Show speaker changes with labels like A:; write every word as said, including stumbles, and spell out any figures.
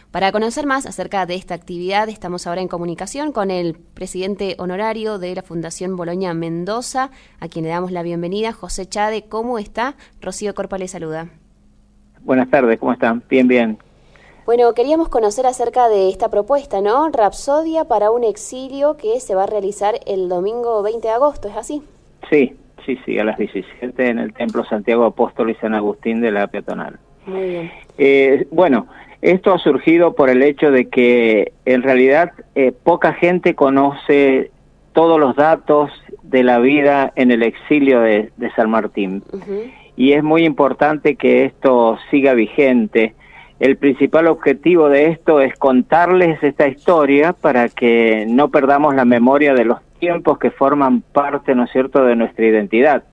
A: Para conocer más acerca de esta actividad, estamos ahora en comunicación con el presidente honorario de la Fundación Bolonia Mendoza, a quien le damos la bienvenida, José Chade. ¿Cómo está? Rocío Corpa le saluda.
B: Buenas tardes, ¿cómo están? Bien, bien.
A: Bueno, queríamos conocer acerca de esta propuesta, ¿no? Rapsodia para un exilio que se va a realizar el domingo veinte de agosto, ¿es así?
B: Sí, sí, sí, a las diecisiete en el Templo Santiago Apóstol y San Agustín de la Peatonal.
A: Muy bien.
B: Eh, bueno, esto ha surgido por el hecho de que en realidad eh, poca gente conoce todos los datos de la vida en el exilio de, de San Martín. Uh-huh. Y es muy importante que esto siga vigente. El principal objetivo de esto es contarles esta historia para que no perdamos la memoria de los tiempos que forman parte, ¿no es cierto?, de nuestra identidad.